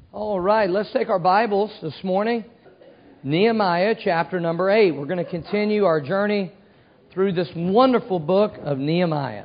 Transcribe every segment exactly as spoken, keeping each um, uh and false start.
All right, let's take our Bibles this morning. Nehemiah chapter number eight. We're going to continue our journey through this wonderful book of Nehemiah.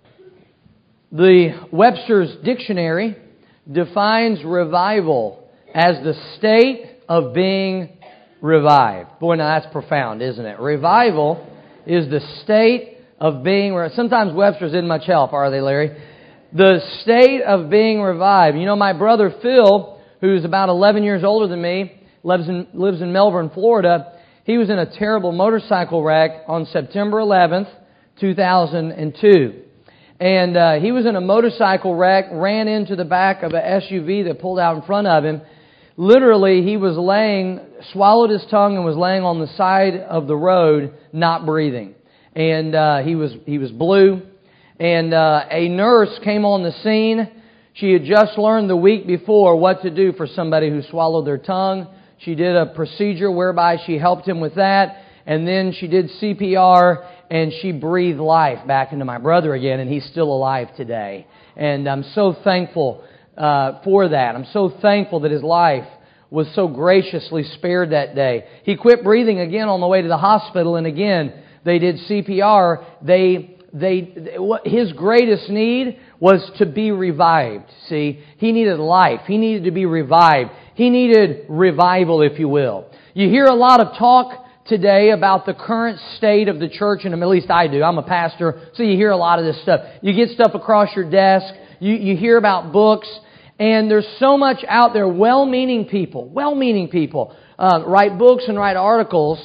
The Webster's Dictionary defines revival as the state of being revived. Boy, now that's profound, isn't it? Revival is the state of being... Sometimes Webster's isn't much help, are they, Larry? The state of being revived. You know, my brother Phil, who's about eleven years older than me, lives in, lives in Melbourne, Florida. He was in a terrible motorcycle wreck on September eleventh, two thousand two. And uh, he was in a motorcycle wreck, ran into the back of an S U V that pulled out in front of him. Literally, he was laying, swallowed his tongue and was laying on the side of the road, not breathing. And uh, he was he was blue. And uh, a nurse came on the scene. She had just learned the week before what to do for somebody who swallowed their tongue. She did a procedure whereby she helped him with that. And then she did C P R and she breathed life back into my brother again. And he's still alive today. And I'm so thankful uh, for that. I'm so thankful that his life was so graciously spared that day. He quit breathing again on the way to the hospital. And again, they did C P R. They... They, his greatest need was to be revived. See, he needed life. He needed to be revived. He needed revival, if you will. You hear a lot of talk today about the current state of the church, and at least I do. I'm a pastor, so you hear a lot of this stuff. You get stuff across your desk. You, you hear about books, and there's so much out there. Well-meaning people, well-meaning people uh, write books and write articles.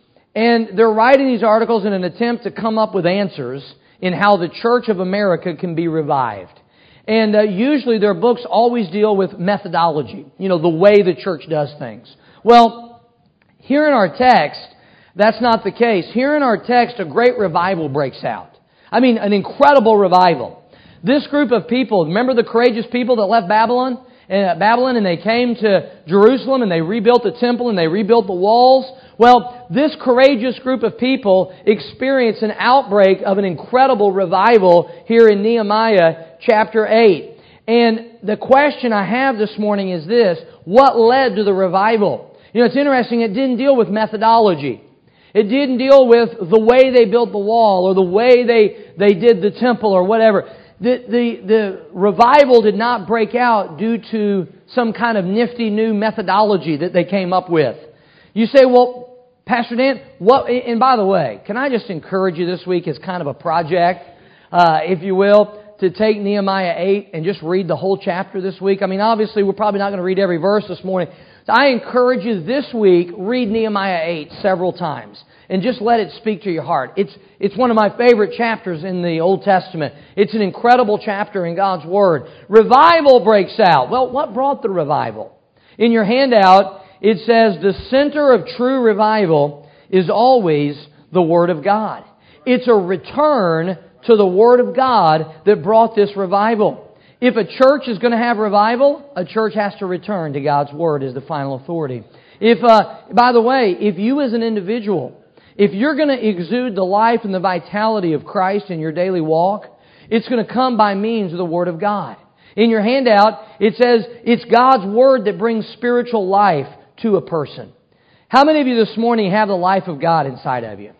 And they're writing these articles in an attempt to come up with answers in how the Church of America can be revived. And uh, usually their books always deal with methodology, you know, the way the church does things. Well, here in our text, that's not the case. Here in our text, a great revival breaks out. I mean, an incredible revival. This group of people, remember the courageous people that left Babylon? Uh, Babylon and they came to Jerusalem and they rebuilt the temple and they rebuilt the walls. Well, this courageous group of people experienced an outbreak of an incredible revival here in Nehemiah chapter eight. And the question I have this morning is this: what led to the revival? You know, it's interesting, it didn't deal with methodology. It didn't deal with the way they built the wall or the way they, they did the temple or whatever. The, the, the revival did not break out due to some kind of nifty new methodology that they came up with. You say, well, Pastor Dan, what? And by the way, can I just encourage you this week as kind of a project, uh, if you will, to take Nehemiah eight and just read the whole chapter this week? I mean, obviously, we're probably not going to read every verse this morning. So I encourage you this week, read Nehemiah eight several times and just let it speak to your heart. It's it's one of my favorite chapters in the Old Testament. It's an incredible chapter in God's Word. Revival breaks out. Well, what brought the revival? In your handout, it says the center of true revival is always the Word of God. It's a return to the Word of God that brought this revival. If a church is going to have revival, a church has to return to God's Word as the final authority. If, uh, by the way, if you as an individual, if you're going to exude the life and the vitality of Christ in your daily walk, it's going to come by means of the Word of God. In your handout, it says it's God's Word that brings spiritual life to a person. How many of you this morning have the life of God inside of you?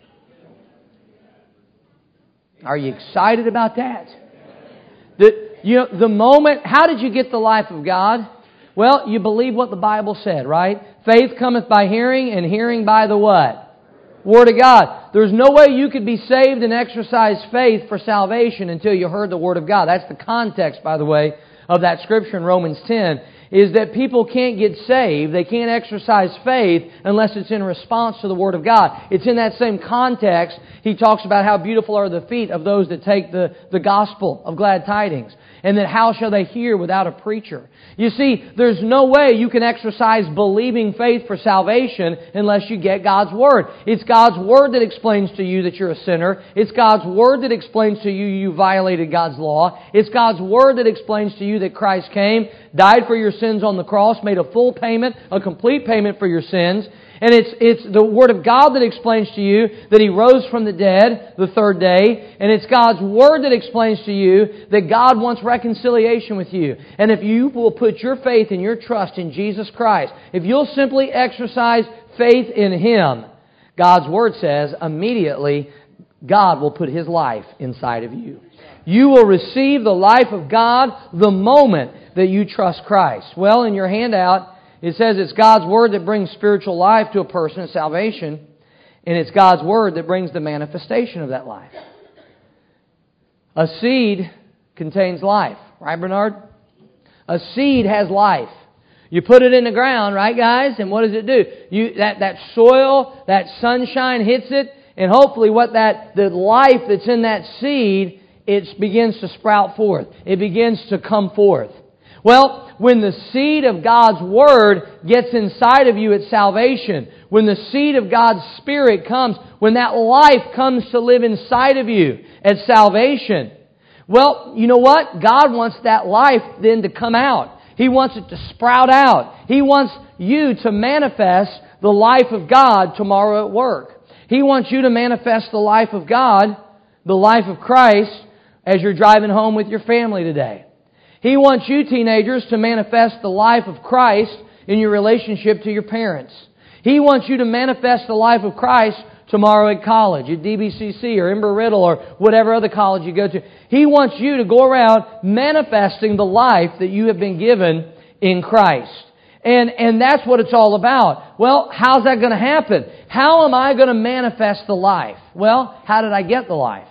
Are you excited about that? The, you know, the moment, how did you get the life of God? Well, you believe what the Bible said, right? Faith cometh by hearing, and hearing by the what? Word of God. There's no way you could be saved and exercise faith for salvation until you heard the Word of God. That's the context, by the way, of that scripture in Romans ten, is that people can't get saved, they can't exercise faith unless it's in response to the Word of God. It's in that same context he talks about how beautiful are the feet of those that take the, the gospel of glad tidings. And that how shall they hear without a preacher? You see, there's no way you can exercise believing faith for salvation unless you get God's Word. It's God's Word that explains to you that you're a sinner. It's God's Word that explains to you you violated God's law. It's God's Word that explains to you that Christ came, died for your sins on the cross, made a full payment, a complete payment for your sins. And it's it's the Word of God that explains to you that He rose from the dead the third day. And it's God's Word that explains to you that God wants reconciliation with you. And if you will put your faith and your trust in Jesus Christ, if you'll simply exercise faith in Him, God's Word says immediately God will put His life inside of you. You will receive the life of God the moment that you trust Christ. Well, in your handout, it says it's God's Word that brings spiritual life to a person and salvation. And it's God's Word that brings the manifestation of that life. A seed contains life. Right, Bernard? A seed has life. You put it in the ground, right, guys? And what does it do? You that, that soil, that sunshine hits it. And hopefully what that the life that's in that seed, it begins to sprout forth. It begins to come forth. Well, when the seed of God's Word gets inside of you at salvation, when the seed of God's Spirit comes, when that life comes to live inside of you at salvation, well, you know what? God wants that life then to come out. He wants it to sprout out. He wants you to manifest the life of God tomorrow at work. He wants you to manifest the life of God, the life of Christ, as you're driving home with your family today. He wants you teenagers to manifest the life of Christ in your relationship to your parents. He wants you to manifest the life of Christ tomorrow at college, at D B C C or Embry-Riddle or whatever other college you go to. He wants you to go around manifesting the life that you have been given in Christ. And, and that's what it's all about. Well, how's that going to happen? How am I going to manifest the life? Well, how did I get the life?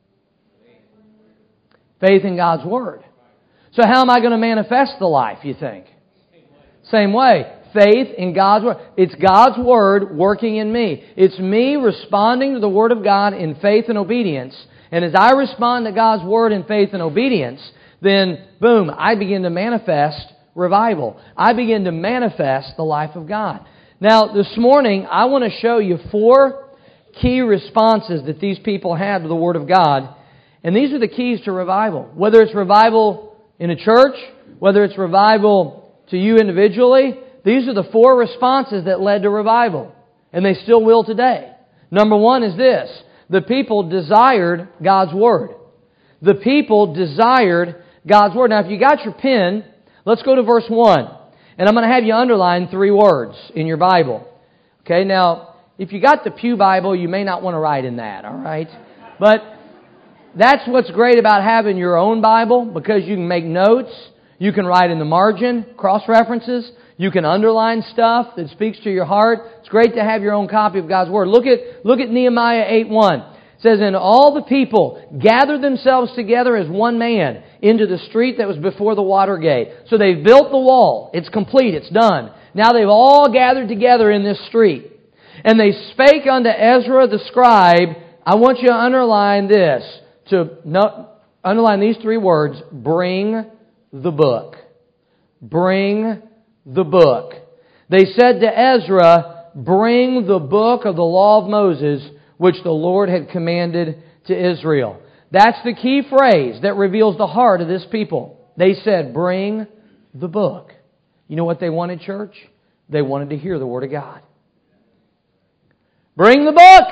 Faith in God's Word. So how am I going to manifest the life, you think? Same way. Faith in God's Word. It's God's Word working in me. It's me responding to the Word of God in faith and obedience. And as I respond to God's Word in faith and obedience, then, boom, I begin to manifest revival. I begin to manifest the life of God. Now, this morning, I want to show you four key responses that these people had to the Word of God. And these are the keys to revival. Whether it's revival in a church, whether it's revival to you individually, these are the four responses that led to revival. And they still will today. Number one is this. The people desired God's Word. The people desired God's Word. Now, if you got your pen, let's go to verse one. And I'm going to have you underline three words in your Bible. Okay, now, if you got the Pew Bible, you may not want to write in that, all right? But that's what's great about having your own Bible, because you can make notes, you can write in the margin, cross-references, you can underline stuff that speaks to your heart. It's great to have your own copy of God's Word. Look at look at Nehemiah eight one. It says, "And all the people gathered themselves together as one man into the street that was before the water gate." So they've built the wall. It's complete. It's done. Now they've all gathered together in this street. "And they spake unto Ezra the scribe." I want you to underline this. To no, underline these three words. Bring the book. Bring the book. They said to Ezra, "Bring the book of the law of Moses, which the Lord had commanded to Israel." That's the key phrase that reveals the heart of this people. They said, "Bring the book." You know what they wanted, church? They wanted to hear the Word of God. Bring the book!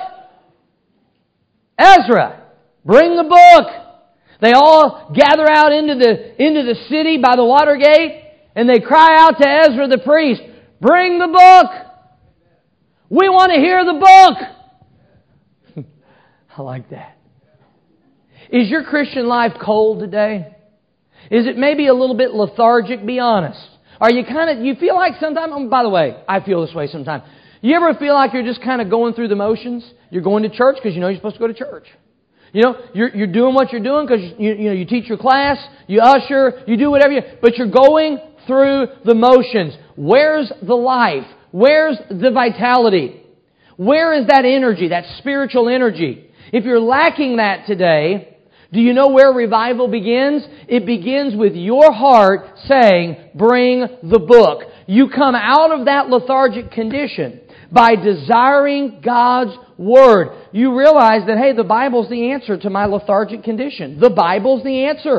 Ezra, bring the book! They all gather out into the, into the city by the water gate, and they cry out to Ezra the priest, "Bring the book! We want to hear the book!" I like that. Is your Christian life cold today? Is it maybe a little bit lethargic? Be honest. Are you kind of, you feel like sometimes, oh, by the way, I feel this way sometimes. You ever feel like you're just kind of going through the motions? You're going to church because you know you're supposed to go to church. You know, you're, you're doing what you're doing because you, you know, you teach your class, you usher, you do whatever you, but you're going through the motions. Where's the life? Where's the vitality? Where is that energy, that spiritual energy? If you're lacking that today, do you know where revival begins? It begins with your heart saying, "Bring the book." You come out of that lethargic condition by desiring God's Word. You realize that, hey, the Bible's the answer to my lethargic condition. The Bible's the answer.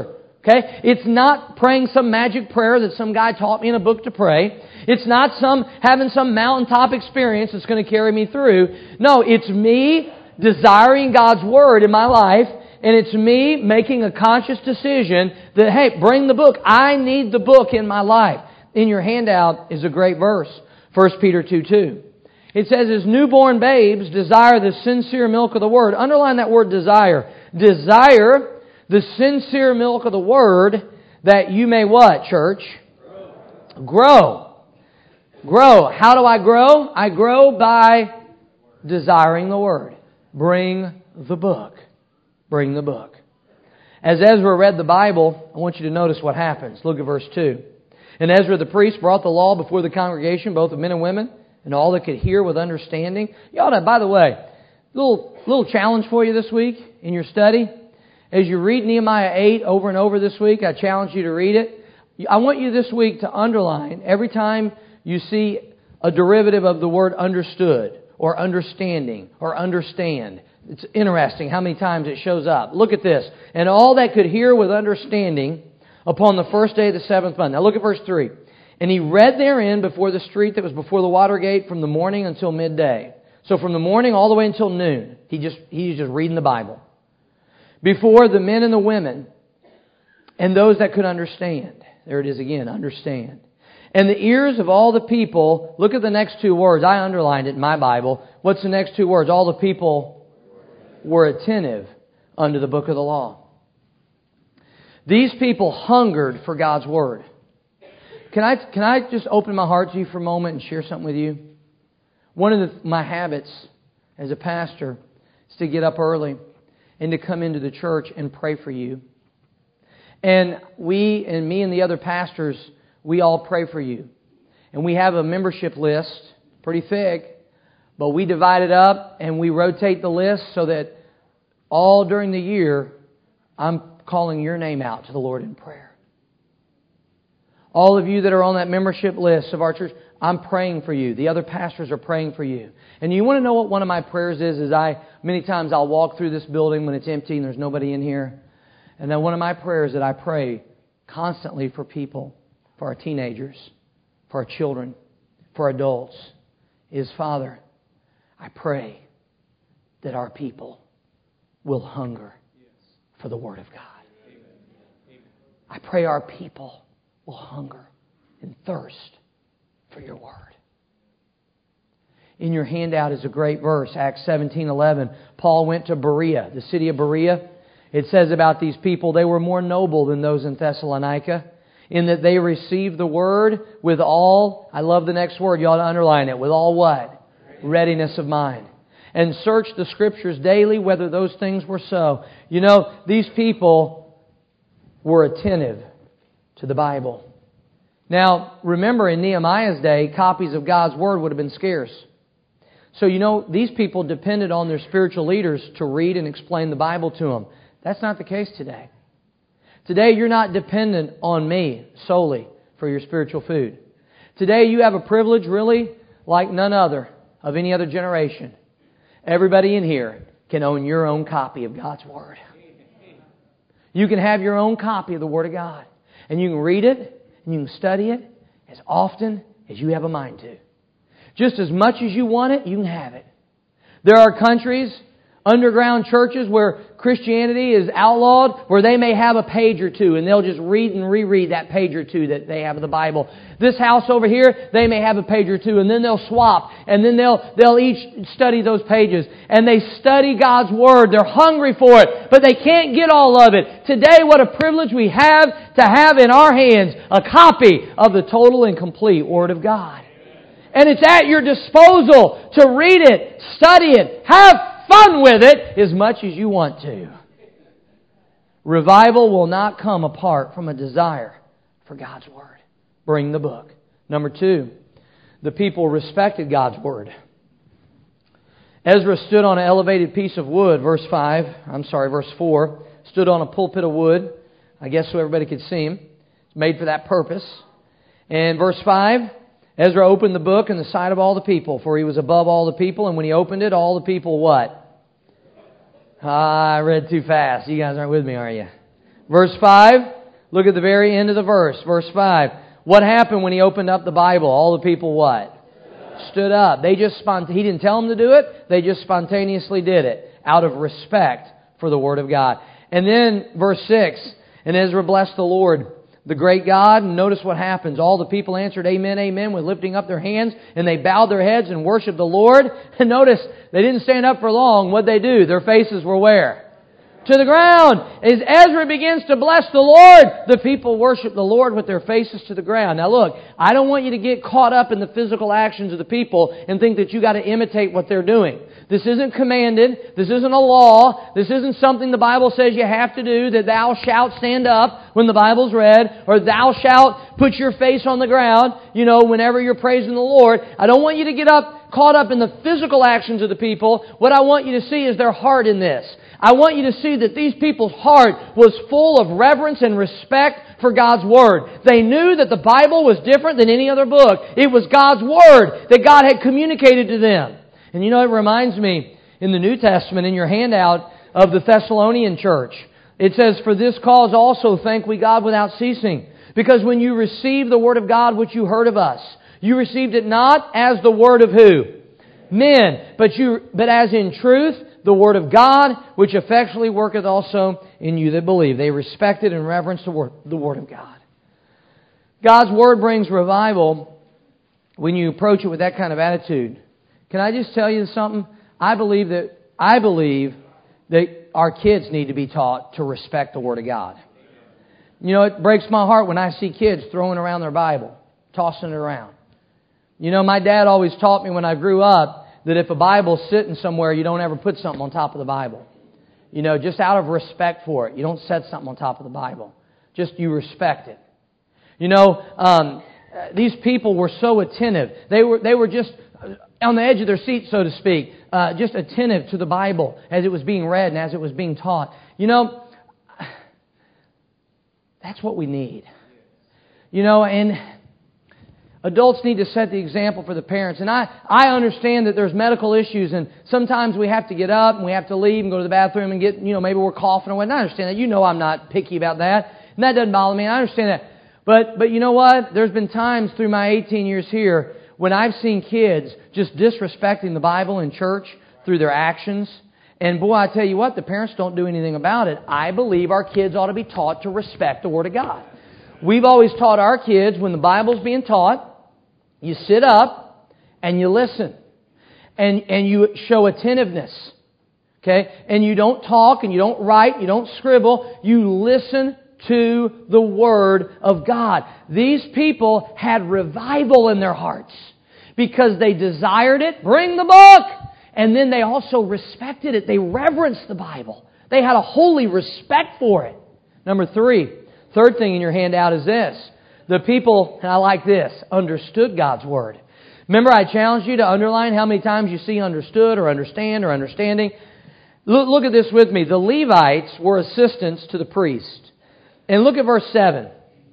Okay? It's not praying some magic prayer that some guy taught me in a book to pray. It's not some having some mountaintop experience that's going to carry me through. No, it's me desiring God's Word in my life, and it's me making a conscious decision that, hey, bring the book. I need the book in my life. In your handout is a great verse, First Peter two two. It says, as newborn babes desire the sincere milk of the Word. Underline that word desire. Desire the sincere milk of the Word, that you may what, church? Grow. Grow. Grow. How do I grow? I grow by desiring the Word. Bring the book. Bring the book. As Ezra read the Bible, I want you to notice what happens. Look at verse two. And Ezra the priest brought the law before the congregation, both of men and women, and all that could hear with understanding. You ought to, by the way, little little challenge for you this week in your study. As you read Nehemiah eight over and over this week, I challenge you to read it. I want you this week to underline every time you see a derivative of the word understood or understanding or understand. It's interesting how many times it shows up. Look at this. And all that could hear with understanding upon the first day of the seventh month. Now look at verse three. And he read therein before the street that was before the water gate from the morning until midday. So from the morning all the way until noon, he just he's just reading the Bible. Before the men and the women and those that could understand. There it is again, understand. And the ears of all the people, look at the next two words. I underlined it in my Bible. What's the next two words? All the people were attentive unto the book of the law. These people hungered for God's Word. Can I, can I just open my heart to you for a moment and share something with you? One of the, my habits as a pastor is to get up early and to come into the church and pray for you. And we, and me and the other pastors, we all pray for you. And we have a membership list, pretty thick, but we divide it up and we rotate the list so that all during the year, I'm calling your name out to the Lord in prayer. All of you that are on that membership list of our church, I'm praying for you. The other pastors are praying for you. And you want to know what one of my prayers is? Is I, many times I'll walk through this building when it's empty and there's nobody in here. And then one of my prayers that I pray constantly for people, for our teenagers, for our children, for adults, is, Father, I pray that our people will hunger for the Word of God. I pray our people will hunger and thirst for your Word. In your handout is a great verse, Acts seventeen eleven. Paul went to Berea, the city of Berea. It says about these people, they were more noble than those in Thessalonica, in that they received the Word with all, I love the next word, you ought to underline it, with all what? Readiness of mind. And searched the Scriptures daily whether those things were so. You know, these people were attentive to the Bible. Now, remember in Nehemiah's day, copies of God's Word would have been scarce. So, you know, these people depended on their spiritual leaders to read and explain the Bible to them. That's not the case today. Today, you're not dependent on me solely for your spiritual food. Today, you have a privilege really like none other of any other generation. Everybody in here can own your own copy of God's Word. You can have your own copy of the Word of God. And you can read it and you can study it as often as you have a mind to. Just as much as you want it, you can have it. There are countries, underground churches where Christianity is outlawed, where they may have a page or two and they'll just read and reread that page or two that they have of the Bible. This house over here, they may have a page or two and then they'll swap and then they'll they'll each study those pages and they study God's Word. They're hungry for it, but they can't get all of it. Today, what a privilege we have to have in our hands a copy of the total and complete Word of God. And it's at your disposal to read it, study it, have fun with it as much as you want to. Revival will not come apart from a desire for God's Word. Bring the book. Number two, the people respected God's Word. Ezra stood on an elevated piece of wood, verse five, I'm sorry, verse four, stood on a pulpit of wood, I guess so everybody could see him. It's made for that purpose. And verse five, Ezra opened the book in the sight of all the people, for he was above all the people, and when he opened it, all the people what? Ah, I read too fast. You guys aren't with me, are you? Verse five, Look at the very end of the verse, verse five. What happened when he opened up the Bible? All the people what? Stood up. They just spont- He didn't tell them to do it. They just spontaneously did it out of respect for the Word of God. And then verse six. And Ezra blessed the Lord, the great God. And notice what happens. All the people answered amen, amen, with lifting up their hands. And they bowed their heads and worshiped the Lord. And notice, they didn't stand up for long. What'd they do? Their faces were where? To the ground. As Ezra begins to bless the Lord, the people worship the Lord with their faces to the ground. Now look, I don't want you to get caught up in the physical actions of the people and think that you got to imitate what they're doing. This isn't commanded. This isn't a law. This isn't something the Bible says you have to do, that thou shalt stand up when the Bible's read, or thou shalt put your face on the ground, you know, whenever you're praising the Lord. I don't want you to get up, caught up in the physical actions of the people. What I want you to see is their heart in this. I want you to see that these people's heart was full of reverence and respect for God's Word. They knew that the Bible was different than any other book. It was God's Word that God had communicated to them. And you know, it reminds me in the New Testament, in your handout, of the Thessalonian church. It says, for this cause also thank we God without ceasing. Because when you received the Word of God which you heard of us, you received it not as the Word of who? Men. But you, but as in truth, the Word of God, which effectually worketh also in you that believe. They respected and reverenced the Word, the Word of God. God's Word brings revival when you approach it with that kind of attitude. Can I just tell you something? I believe that I believe that our kids need to be taught to respect the Word of God. You know, it breaks my heart when I see kids throwing around their Bible, tossing it around. You know, my dad always taught me when I grew up that if a Bible's sitting somewhere, you don't ever put something on top of the Bible. You know, just out of respect for it. You don't set something on top of the Bible. Just you respect it. You know, um, these people were so attentive. They were they were just on the edge of their seat, so to speak, uh, just attentive to the Bible as it was being read and as it was being taught. You know, that's what we need. You know, and adults need to set the example for the parents. And I, I understand that there's medical issues and sometimes we have to get up and we have to leave and go to the bathroom and get, you know, maybe we're coughing or whatnot. I understand that. You know I'm not picky about that. And that doesn't bother me. I understand that. But, but you know what? There's been times through my eighteen years here when I've seen kids just disrespecting the Bible in church through their actions. And boy, I tell you what, the parents don't do anything about it. I believe our kids ought to be taught to respect the Word of God. We've always taught our kids when the Bible's being taught, you sit up and you listen. And, and you show attentiveness. Okay? And you don't talk and you don't write, you don't scribble. You listen to the Word of God. These people had revival in their hearts because they desired it. Bring the book! And then they also respected it. They reverenced the Bible. They had a holy respect for it. Number three, third thing in your handout is this. The people, and I like this, understood God's Word. Remember I challenged you to underline how many times you see understood or understand or understanding. Look, look at this with me. The Levites were assistants to the priest. And look at verse seven.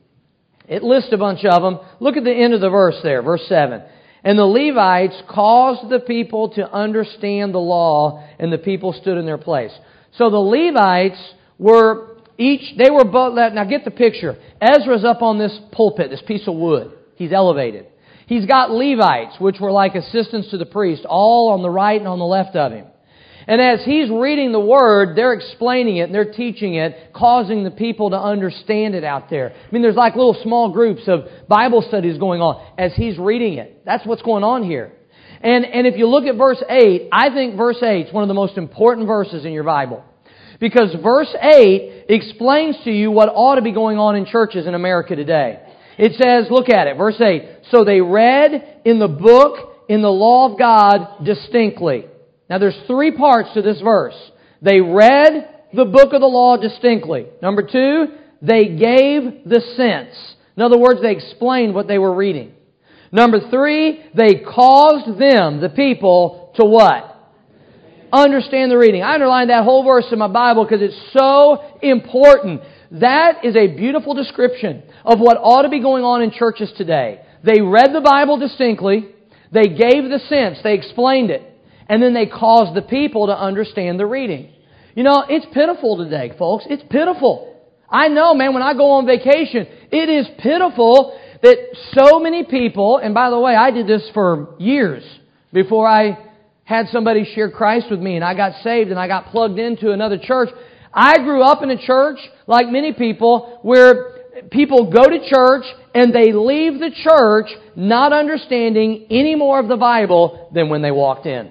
It lists a bunch of them. Look at the end of the verse there, verse seven. And the Levites caused the people to understand the law, and the people stood in their place. So the Levites were each, they were both, now get the picture. Ezra's up on this pulpit, this piece of wood. He's elevated. He's got Levites, which were like assistants to the priest, all on the right and on the left of him. And as he's reading the Word, they're explaining it and they're teaching it, causing the people to understand it out there. I mean, there's like little small groups of Bible studies going on as he's reading it. That's what's going on here. And, and if you look at verse eight, I think verse eight is one of the most important verses in your Bible. Because verse eight explains to you what ought to be going on in churches in America today. It says, look at it, verse eight. So they read in the book, in the law of God distinctly. Now there's three parts to this verse. They read the book of the law distinctly. Number two, they gave the sense. In other words, they explained what they were reading. Number three, they caused them, the people, to what? Understand the reading. I underlined that whole verse in my Bible because it's so important. That is a beautiful description of what ought to be going on in churches today. They read the Bible distinctly. They gave the sense. They explained it. And then they caused the people to understand the reading. You know, it's pitiful today, folks. It's pitiful. I know, man, when I go on vacation, it is pitiful that so many people, and by the way, I did this for years before I had somebody share Christ with me and I got saved and I got plugged into another church. I grew up in a church, like many people, where people go to church and they leave the church not understanding any more of the Bible than when they walked in.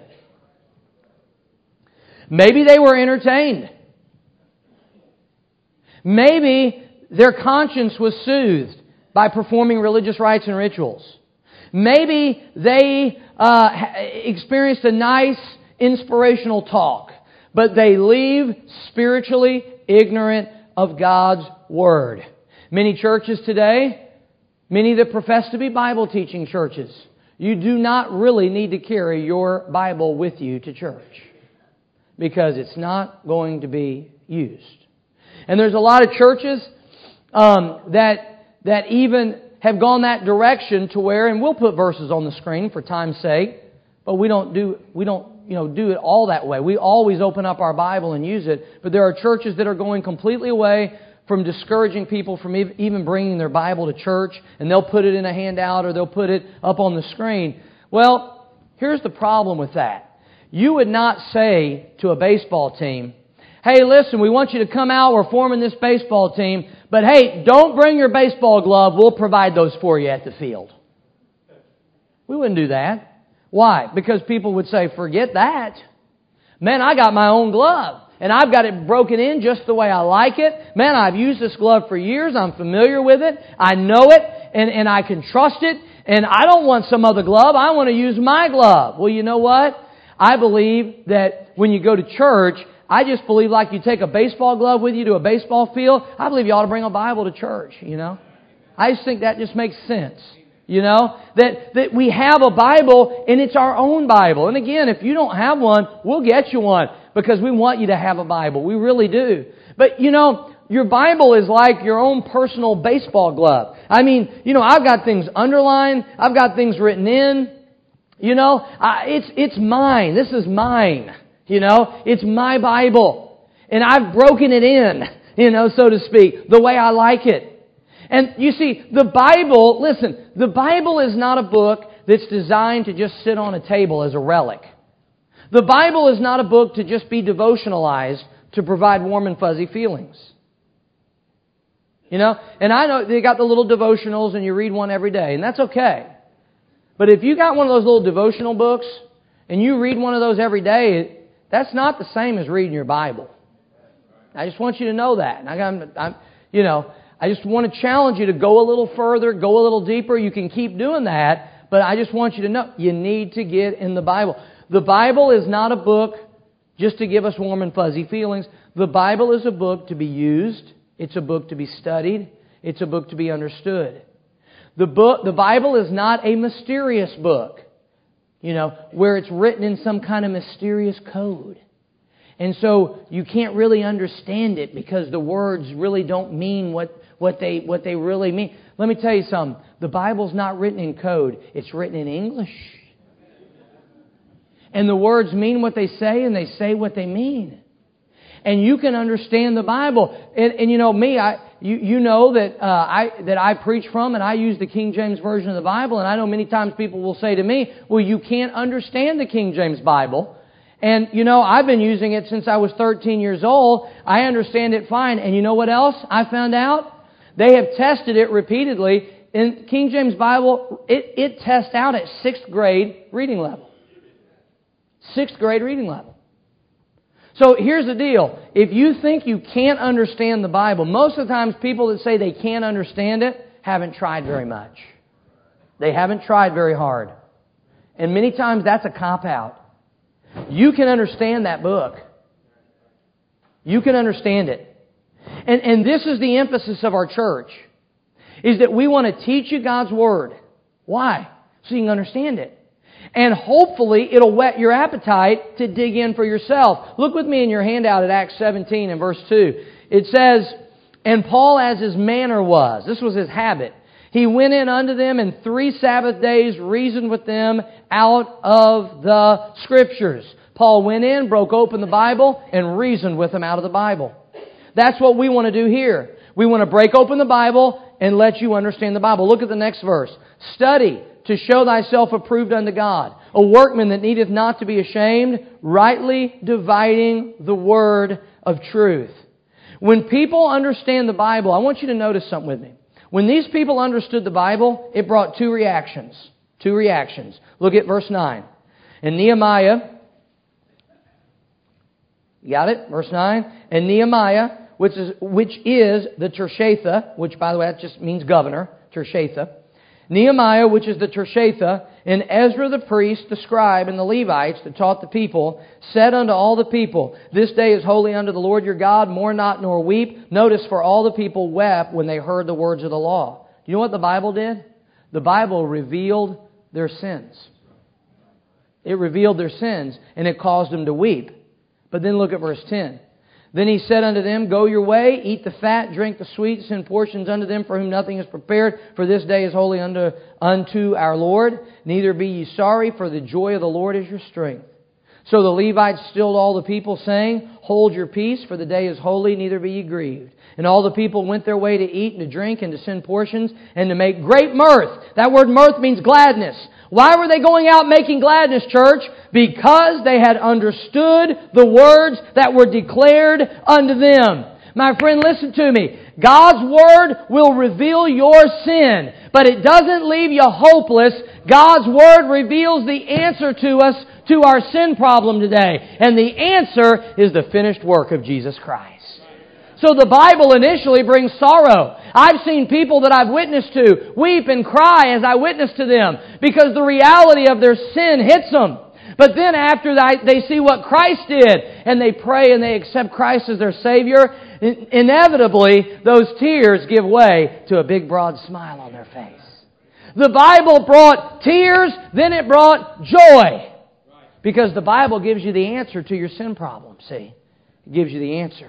Maybe they were entertained. Maybe their conscience was soothed by performing religious rites and rituals. Maybe they uh, experienced a nice inspirational talk, but they leave spiritually ignorant of God's Word. Many churches today, many that profess to be Bible teaching churches, you do not really need to carry your Bible with you to church because it's not going to be used. And there's a lot of churches um, that that even have gone that direction to where, and we'll put verses on the screen for time's sake, but we don't do we don't you know do it all that way. We always open up our Bible and use it, but there are churches that are going completely away from discouraging people from even bringing their Bible to church, and they'll put it in a handout or they'll put it up on the screen. Well, here's the problem with that. You would not say to a baseball team, hey, listen, we want you to come out, we're forming this baseball team, but hey, don't bring your baseball glove, we'll provide those for you at the field. We wouldn't do that. Why? Because people would say, forget that. Man, I got my own glove. And I've got it broken in just the way I like it. Man, I've used this glove for years. I'm familiar with it. I know it. And, and I can trust it. And I don't want some other glove. I want to use my glove. Well, you know what? I believe that when you go to church, I just believe like you take a baseball glove with you to a baseball field, I believe you ought to bring a Bible to church, you know. I just think that just makes sense. You know, that, that we have a Bible and it's our own Bible. And again, if you don't have one, we'll get you one because we want you to have a Bible. We really do. But, you know, your Bible is like your own personal baseball glove. I mean, you know, I've got things underlined. I've got things written in. You know, I, it's it's mine. This is mine. You know, it's my Bible. And I've broken it in, you know, so to speak, the way I like it. And you see, the Bible, listen, the Bible is not a book that's designed to just sit on a table as a relic. The Bible is not a book to just be devotionalized to provide warm and fuzzy feelings. You know, and I know they got the little devotionals and you read one every day, and that's okay. But if you got one of those little devotional books and you read one of those every day, that's not the same as reading your Bible. I just want you to know that. And I got, I'm, you know, I just want to challenge you to go a little further, go a little deeper. You can keep doing that, but I just want you to know you need to get in the Bible. The Bible is not a book just to give us warm and fuzzy feelings. The Bible is a book to be used. It's a book to be studied. It's a book to be understood. The book, the Bible is not a mysterious book, you know, where it's written in some kind of mysterious code. And so you can't really understand it because the words really don't mean what What they what they really mean. Let me tell you something. The Bible's not written in code. It's written in English. And the words mean what they say and they say what they mean. And you can understand the Bible. And, and you know me, I you, you know that uh, I that I preach from and I use the King James Version of the Bible. And I know many times people will say to me, well, you can't understand the King James Bible. And, you know, I've been using it since I was thirteen years old. I understand it fine. And you know what else I found out? They have tested it repeatedly. In King James Bible, it, it tests out at sixth grade reading level. Sixth grade reading level. So here's the deal. If you think you can't understand the Bible, most of the times people that say they can't understand it haven't tried very much. They haven't tried very hard. And many times that's a cop-out. You can understand that book. You can understand it. And, and this is the emphasis of our church, is that we want to teach you God's Word. Why? So you can understand it. And hopefully it'll whet your appetite to dig in for yourself. Look with me in your handout at Acts seventeen and verse two. It says, and Paul as his manner was, this was his habit, he went in unto them and three Sabbath days reasoned with them out of the Scriptures. Paul went in, broke open the Bible, and reasoned with them out of the Bible. That's what we want to do here. We want to break open the Bible and let you understand the Bible. Look at the next verse. Study to show thyself approved unto God, a workman that needeth not to be ashamed, rightly dividing the word of truth. When people understand the Bible, I want you to notice something with me. When these people understood the Bible, it brought two reactions. Two reactions. Look at verse nine. And Nehemiah, you got it? Verse nine. And Nehemiah, which is, which is the Tirshatha, which by the way, that just means governor, Tirshatha. Nehemiah, which is the Tirshatha, and Ezra the priest, the scribe, and the Levites that taught the people, said unto all the people, This day is holy unto the Lord your God, mourn not nor weep. Notice, for all the people wept when they heard the words of the law. Do you know what the Bible did? The Bible revealed their sins. It revealed their sins, and it caused them to weep. But then look at verse ten. Then he said unto them, Go your way, eat the fat, drink the sweet, send portions unto them for whom nothing is prepared, for this day is holy unto, unto our Lord. Neither be ye sorry, for the joy of the Lord is your strength. So the Levites stilled all the people, saying, Hold your peace, for the day is holy, neither be ye grieved. And all the people went their way to eat and to drink and to send portions and to make great mirth. That word mirth means gladness. Why were they going out making gladness, church? Because they had understood the words that were declared unto them. My friend, listen to me. God's Word will reveal your sin, but it doesn't leave you hopeless. God's Word reveals the answer to us, to our sin problem today. And the answer is the finished work of Jesus Christ. So the Bible initially brings sorrow. I've seen people that I've witnessed to weep and cry as I witness to them because the reality of their sin hits them. But then after that, they see what Christ did and they pray and they accept Christ as their Savior, inevitably those tears give way to a big broad smile on their face. The Bible brought tears, then it brought joy. Because the Bible gives you the answer to your sin problem, see? It gives you the answer.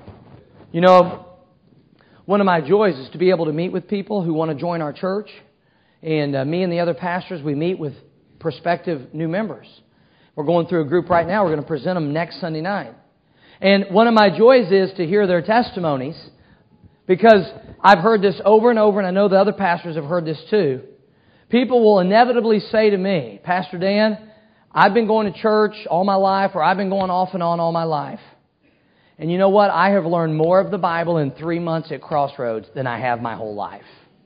You know, one of my joys is to be able to meet with people who want to join our church. And uh, me and the other pastors, we meet with prospective new members. We're going through a group right now. We're going to present them next Sunday night. And one of my joys is to hear their testimonies, because I've heard this over and over, and I know the other pastors have heard this too. People will inevitably say to me, Pastor Dan, I've been going to church all my life, or I've been going off and on all my life. And you know what? I have learned more of the Bible in three months at Crossroads than I have my whole life.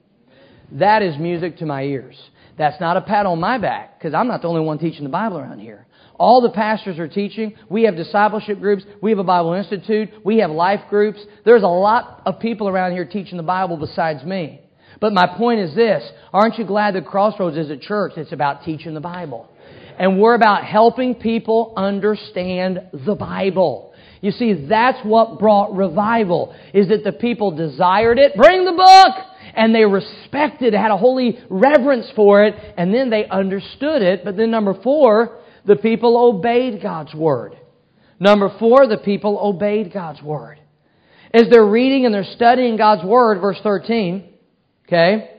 That is music to my ears. That's not a pat on my back, because I'm not the only one teaching the Bible around here. All the pastors are teaching. We have discipleship groups. We have a Bible Institute. We have life groups. There's a lot of people around here teaching the Bible besides me. But my point is this. Aren't you glad that Crossroads is a church that's about teaching the Bible? And we're about helping people understand the Bible. You see, that's what brought revival, is that the people desired it. Bring the book! And they respected it, had a holy reverence for it, and then they understood it. But then number four, the people obeyed God's Word. Number four, the people obeyed God's Word. As they're reading and they're studying God's Word, verse thirteen, okay,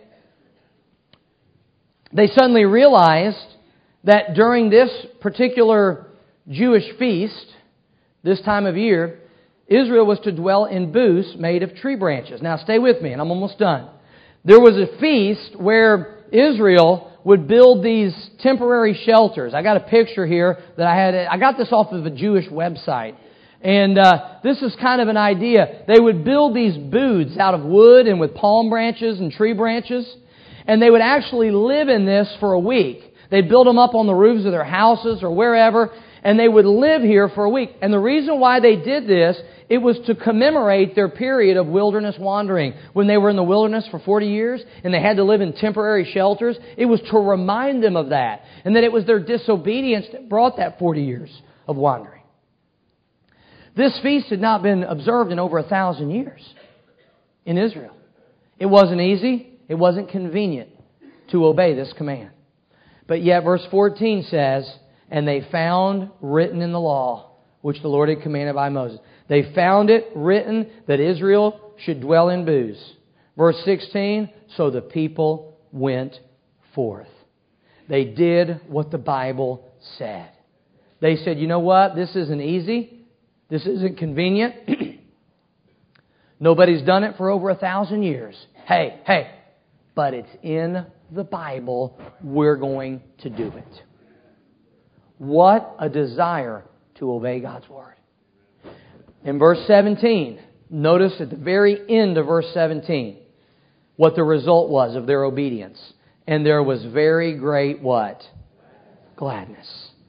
they suddenly realized that during this particular Jewish feast, this time of year, Israel was to dwell in booths made of tree branches. Now stay with me, and I'm almost done. There was a feast where Israel would build these temporary shelters. I got a picture here that I had. I got this off of a Jewish website. And uh, this is kind of an idea. They would build these booths out of wood and with palm branches and tree branches. And they would actually live in this for a week. They'd build them up on the roofs of their houses or wherever. And they would live here for a week. And the reason why they did this, it was to commemorate their period of wilderness wandering. When they were in the wilderness for forty years and they had to live in temporary shelters, it was to remind them of that. And that it was their disobedience that brought that forty years of wandering. This feast had not been observed in over a thousand years in Israel. It wasn't easy. It wasn't convenient to obey this command. But yet verse fourteen says, and they found written in the law, which the Lord had commanded by Moses. They found it written that Israel should dwell in booths. Verse sixteen, so the people went forth. They did what the Bible said. They said, you know what? This isn't easy. This isn't convenient. Nobody's done it for over a thousand years. Hey, hey, but it's in the Bible. We're going to do it. What a desire to obey God's Word. In verse seventeen, notice at the very end of verse seventeen what the result was of their obedience. And there was very great what? Gladness.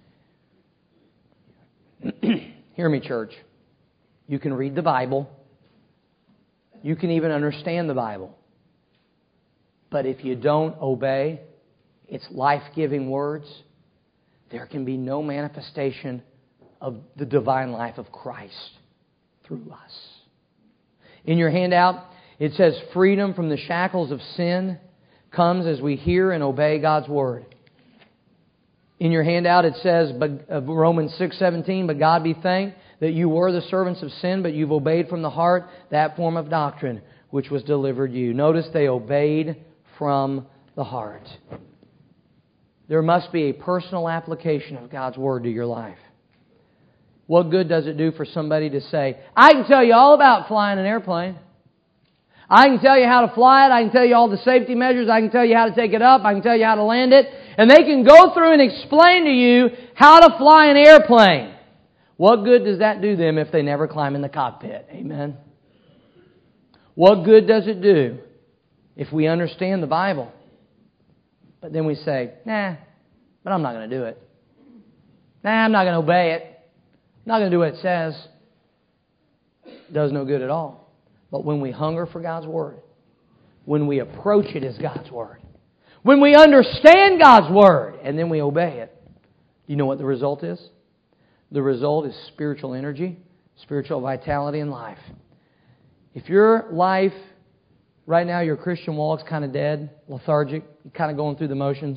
Hear me, church. You can read the Bible. You can even understand the Bible. But if you don't obey its life-giving words, there can be no manifestation of the divine life of Christ through us. In your handout, it says freedom from the shackles of sin comes as we hear and obey God's Word. In your handout it says, Romans six seventeen, but God be thanked that you were the servants of sin, but you've obeyed from the heart that form of doctrine which was delivered you. Notice they obeyed from the heart. There must be a personal application of God's Word to your life. What good does it do for somebody to say, I can tell you all about flying an airplane. I can tell you how to fly it. I can tell you all the safety measures. I can tell you how to take it up. I can tell you how to land it. And they can go through and explain to you how to fly an airplane. What good does that do them if they never climb in the cockpit? Amen. What good does it do if we understand the Bible, but then we say, nah, but I'm not going to do it. Nah, I'm not going to obey it. I'm not going to do what it says. It does no good at all. But when we hunger for God's Word, when we approach it as God's Word, when we understand God's Word, and then we obey it, do you know what the result is? The result is spiritual energy, spiritual vitality, and life. If your life, right now your Christian walk's kind of dead, lethargic, you're kind of going through the motions,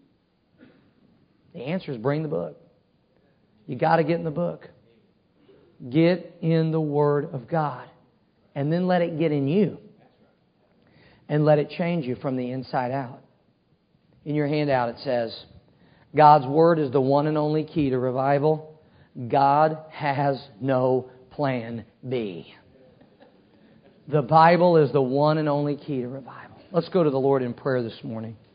the answer is bring the book. You got to get in the book. Get in the Word of God. And then let it get in you. And let it change you from the inside out. In your handout it says, God's Word is the one and only key to revival. God has no plan B. The Bible is the one and only key to revival. Let's go to the Lord in prayer this morning.